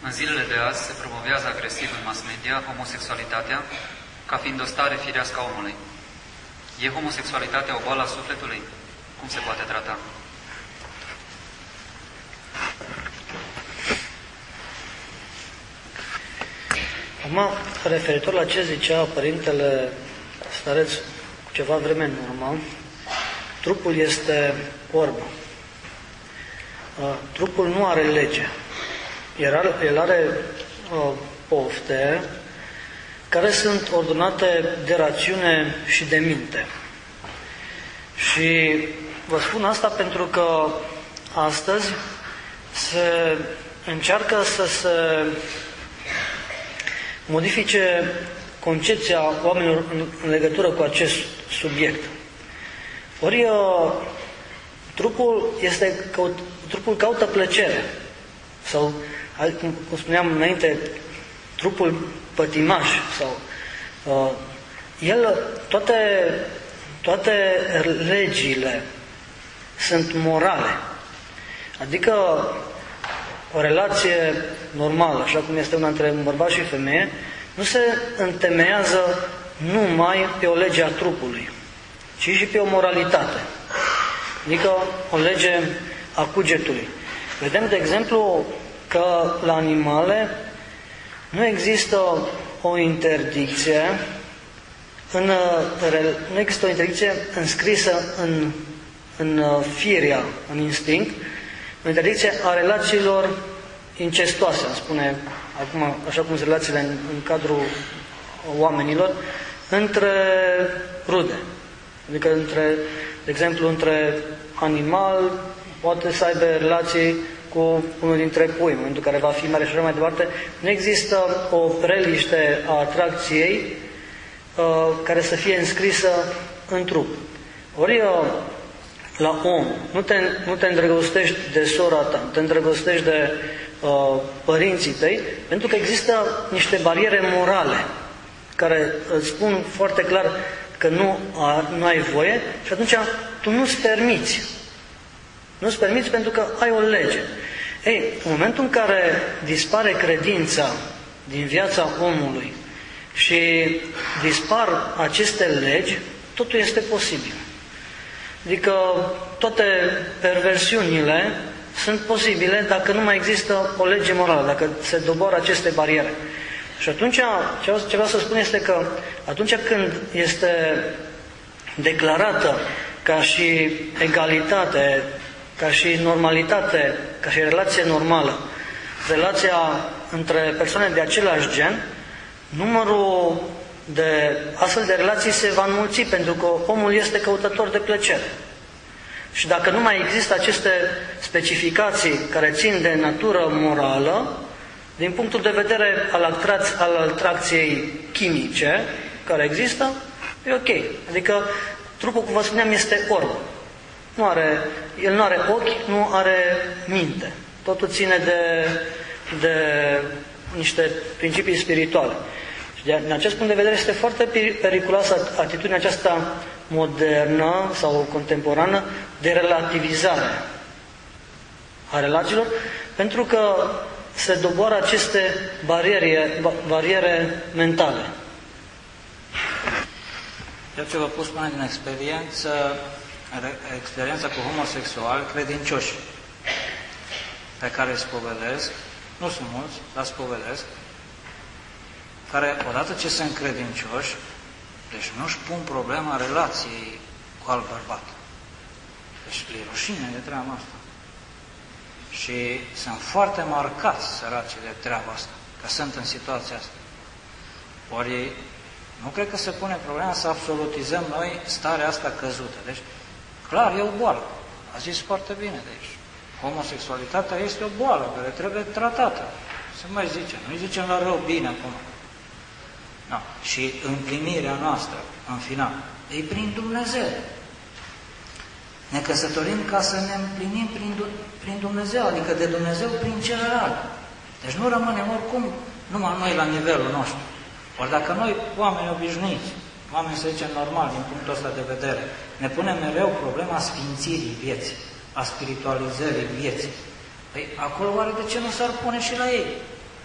În zilele de azi se promovează agresiv în mass media homosexualitatea ca fiind o stare firească a omului. E homosexualitatea o boală a sufletului? Cum se poate trata? Acum, referitor la ce zicea Părintele Stareț cu ceva vreme în urmă, trupul este orb. Trupul nu are lege. El are pofte care sunt ordonate de rațiune și de minte. Și vă spun asta pentru că astăzi se încearcă să se modifice concepția oamenilor în legătură cu acest subiect. Ori trupul caută plăcere. Sau, cum spuneam înainte, trupul pătimaș. Sau, toate legile sunt morale. Adică o relație normală, așa cum este una între un bărbat și femeie, nu se întemeiază numai pe o lege a trupului, ci și pe o moralitate. Adică o lege a cugetului. Vedem, de exemplu, că la animale nu există o interdicție nu există o interdicție înscrisă în firea, în instinct, o interdicție a relațiilor incestuoase, îmi spune acum, așa cum sunt relațiile în cadrul oamenilor, între rude. Adică, de exemplu, între animal poate să aibă relații cu unul dintre pui, în momentul în care va fi mare și așa mai departe. Nu există o preliște a atracției care să fie înscrisă în trup. Ori la om, nu te îndrăgostești de sora ta, te îndrăgostești de părinții tăi, pentru că există niște bariere morale care îți spun foarte clar că nu ai voie și atunci tu nu-ți permiți. Nu-ți permiți pentru că ai o lege. Ei, în momentul în care dispare credința din viața omului și dispar aceste legi, totul este posibil. Adică toate perversiunile sunt posibile dacă nu mai există o lege morală, dacă se doboară aceste bariere. Și atunci, ce vreau să spun este că atunci când este declarată ca și egalitate, ca și normalitate, ca și relație normală, relația între persoane de același gen, numărul de astfel de relații se va înmulți, pentru că omul este căutător de plăcere. Și dacă nu mai există aceste specificații care țin de natură morală, din punctul de vedere al atracției chimice care există, e ok. Adică trupul, cum vă spuneam, este orb. El nu are ochi, nu are minte. Totul ține de niște principii spirituale. Și din acest punct de vedere este foarte periculoasă atitudinea aceasta modernă sau contemporană de relativizare a relațiilor, pentru că se doboară aceste bariere mentale. Eu ce vă pot spune din experiența cu homosexuali credincioși pe care îi spovedesc, nu sunt mulți, dar spovedesc, care odată ce sunt credincioși, deci nu-și pun problema relației cu alt bărbat. Deci e rușine de treaba asta. Și sunt foarte marcați săracii de treaba asta, că sunt în situația asta. Ori nu cred că se pune problema să absolutizăm noi starea asta căzută. Deci, clar, e o boală. A zis foarte bine, deci. Homosexualitatea este o boală care trebuie tratată. Se mai zice, nu-i zicem la rău bine acum. No. Și împlinirea noastră, în final, e prin Dumnezeu. Ne căsătorim ca să ne împlinim prin Dumnezeu, adică de Dumnezeu prin celălalt. Deci nu rămânem oricum numai noi la nivelul nostru. Ori dacă noi, oameni obișnuiți, oameni să zicem normal din punctul ăsta de vedere, ne punem mereu problema sfințirii vieții, a spiritualizării vieții. Păi acolo oare de ce nu s-ar pune și la ei?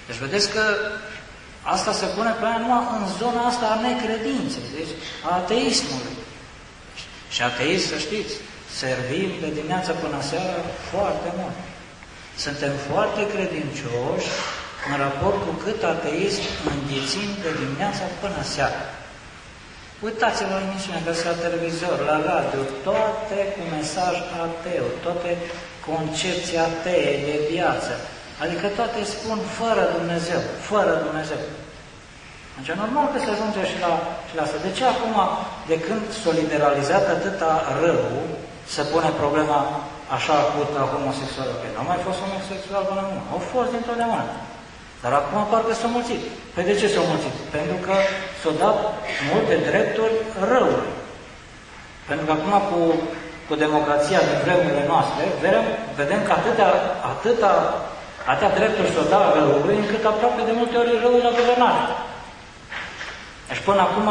Deci vedeți că asta se pune pe numai în zona asta a necredinței, deci a ateismului. Și ateist, să știți, servim de dimineața până seara foarte mult. Suntem foarte credincioși în raport cu cât ateism înghițim de dimineața până seara. Uitați-vă la emisiunea găsiți la televizor, la radio, toate cu mesaj ateu, toate concepții atee de viață. Adică toate spun fără Dumnezeu, fără Dumnezeu. Deci normal că se ajunge și la asta. De ce acum, de când s-a liberalizat atâta rău, se pune problema așa acută a homosexualului? N-au mai fost homosexual până acum. Au fost dintotdeauna. Dar acum parcă s-au mulțit. Păi de ce s-au mulțit? Pentru că s-au dat multe drepturi răului. Pentru că acum cu democrația din vremurile noastre, vedem că atâtea drepturi s-au dat răului, încât aproape de multe ori răul a guvernat. Deci până acum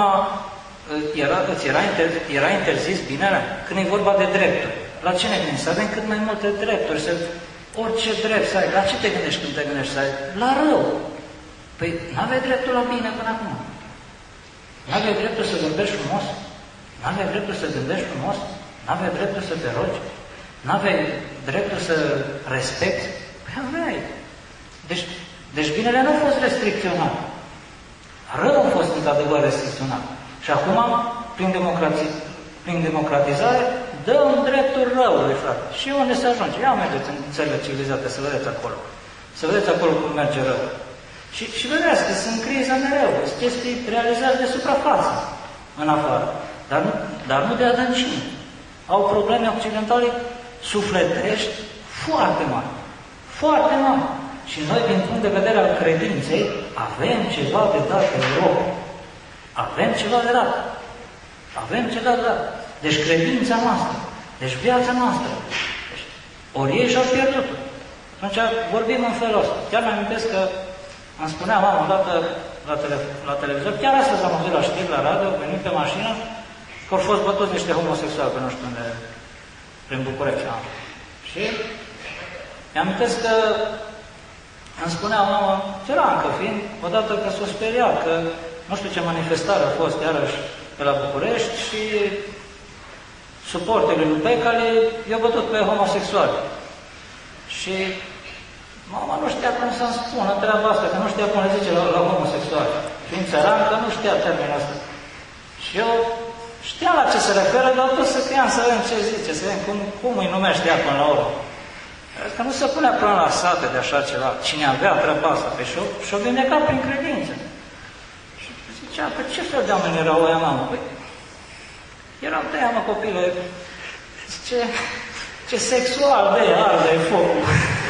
era interzis binele când e vorba de drepturi. La ce ne gândim? Să avem cât mai multe drepturi, orice drept să ai. La ce te gândești când te gândești să ai? La rău. Păi n-aveai dreptul la bine până acum. N-aveai dreptul să vorbești frumos. N-aveai dreptul să gândești frumos. N-aveai dreptul să te rogi. N-aveai dreptul să respecti. Păi aveai. Deci binele nu a fost restricționat. Rău a fost într-adevăr restricționat. Și acum, prin democratizare, dăm dreptul răului, frate. Și unde se ajunge? Ia mergeți în țările civilizate, să vedeți acolo. Să vedeți acolo cum merge rău. Și vedeți că sunt criza mereu. Chestii realizate de suprafață în afară. Dar nu de adâncime. Au probleme occidentale sufletești foarte mari. Foarte mari. Și noi, din punct de vedere al credinței, avem ceva de dat în Europa. Avem ceva de dat. Avem ceva de dat. Deci credința noastră, deci viața noastră. Deci, ori ei și-au pierdut-o. Atunci vorbim în felul ăsta. Chiar mi-am amintesc că îmi spunea mama odată la televizor, chiar astăzi am auzit la știri, la radio, venit pe mașină, că au fost bătuți niște homosexuali, pe nu știu unde, prin București. Și mi-am amintesc că îmi spunea mama, țărancă fiind, odată că s-o speriat, că nu știu ce manifestare a fost iarăși pe la București și suportele lui Becali i-au bătut pe homosexuali. Și mama nu știa cum să-mi spună treaba asta, că nu știa cum le zice la homosexuali. Fiind țărancă, nu știa termenul ăsta. Și eu știam la ce se referă, dar tot să scriam să vedem ce zice, să vedem cum îi numește ea până la urmă. Că nu se punea până la sate de așa ceva. Cine avea treaba asta pe și-o vindeca prin credință. Și zicea, că ce fel de oameni erau aia, mamă? Păi, erau de aia, mă, copile, ce sexual de ea, arde focul.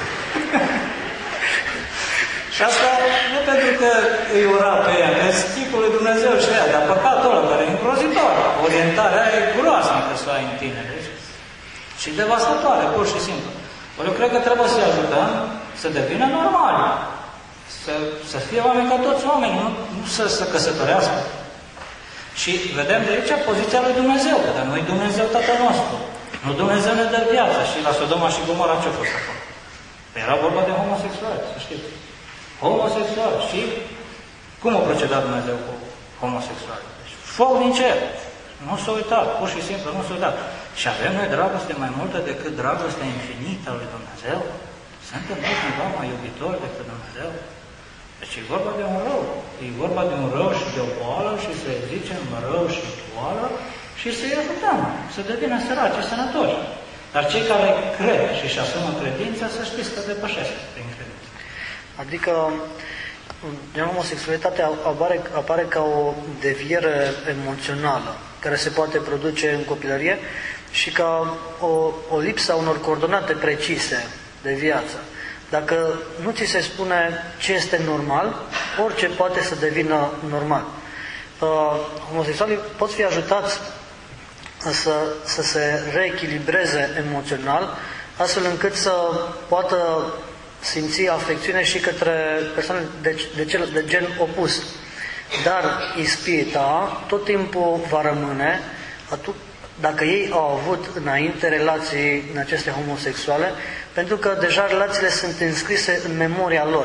Și asta nu pentru că îi ura pe ea, că e chipul lui Dumnezeu și ea, dar păcatul ăla care e îngrozitor. Orientarea aia e groaznică să o ai în tine. Și devastatoare, pur și simplu. Eu cred că trebuie să-i ajutăm să devină normali. Să fie oameni ca toți oamenii, nu să se căsătorească. Și vedem de aici poziția lui Dumnezeu, că dar nu-i Dumnezeu Tatăl nostru. Nu Dumnezeu ne dă viață. Și la Sodoma și Gomora ce-a fost acolo? Era vorba de homosexuali, să știți. Homosexuali. Și cum a procedat Dumnezeu cu homosexuali? Deci, foc din cer. Nu s-a uitat, pur și simplu nu s-a uitat. Și avem noi dragoste mai multă decât dragostea infinită a lui Dumnezeu? Suntem noi cumva mai iubitori decât Dumnezeu? Deci e vorba de un rău. E vorba de un rău și de o boală și să-i zicem rău și boală și să-i ajutăm să devină săraci, sănătoși. Dar cei care cred și își asumă credința, să știți că depășesc prin credință. Adică homosexualitatea apare ca o deviere emoțională care se poate produce în copilărie și ca o lipsă a unor coordonate precise de viață. Dacă nu ți se spune ce este normal, orice poate să devină normal. Homosexualii pot fi ajutați să se reechilibreze emoțional, astfel încât să poată simți afecțiune și către persoane de gen opus. Dar ispita tot timpul va rămâne dacă ei au avut înainte relații în aceste homosexuale, pentru că deja relațiile sunt înscrise în memoria lor.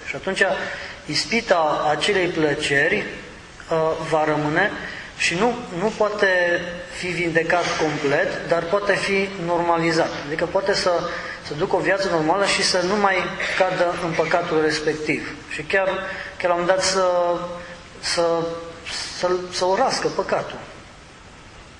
Și atunci ispita acelei plăceri va rămâne și nu poate fi vindecat complet, dar poate fi normalizat. Adică poate să ducă o viață normală și să nu mai cadă în păcatul respectiv. Și chiar la un moment dat să urască păcatul.